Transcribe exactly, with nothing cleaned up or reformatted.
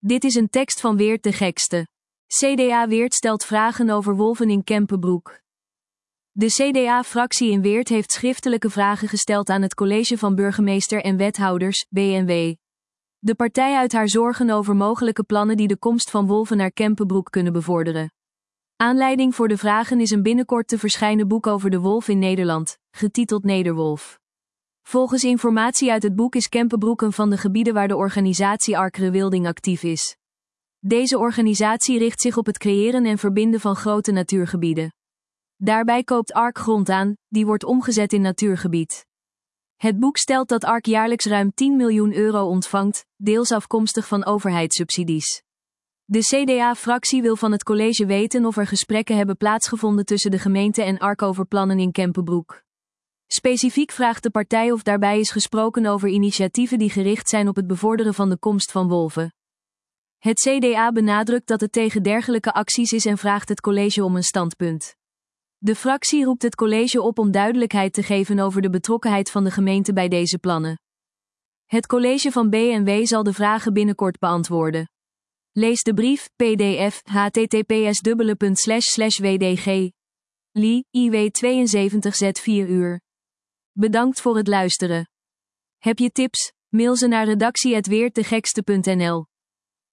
Dit is een tekst van Weert de Gekste. C D A Weert stelt vragen over wolven in Kempenbroek. De C D A-fractie in Weert heeft schriftelijke vragen gesteld aan het college van burgemeester en wethouders, B N W. De partij uit haar zorgen over mogelijke plannen die de komst van wolven naar Kempenbroek kunnen bevorderen. Aanleiding voor de vragen is een binnenkort te verschijnen boek over de wolf in Nederland, getiteld Nederwolf. Volgens informatie uit het boek is Kempenbroek een van de gebieden waar de organisatie Arkere Wilding actief is. Deze organisatie richt zich op het creëren en verbinden van grote natuurgebieden. Daarbij koopt Ark grond aan, die wordt omgezet in natuurgebied. Het boek stelt dat Ark jaarlijks ruim tien miljoen euro ontvangt, deels afkomstig van overheidssubsidies. De C D A-fractie wil van het college weten of er gesprekken hebben plaatsgevonden tussen de gemeente en Ark over plannen in Kempenbroek. Specifiek vraagt de partij of daarbij is gesproken over initiatieven die gericht zijn op het bevorderen van de komst van wolven. Het C D A benadrukt dat het tegen dergelijke acties is en vraagt het college om een standpunt. De fractie roept het college op om duidelijkheid te geven over de betrokkenheid van de gemeente bij deze plannen. Het college van B N W zal de vragen binnenkort beantwoorden. Lees de brief, P D F, h t t p s dubbele slash slash w d g. L I, I W tweeënzeventig Z vier uur. Bedankt voor het luisteren. Heb je tips? Mail ze naar redactie apenstaartje weertdegekste punt n l.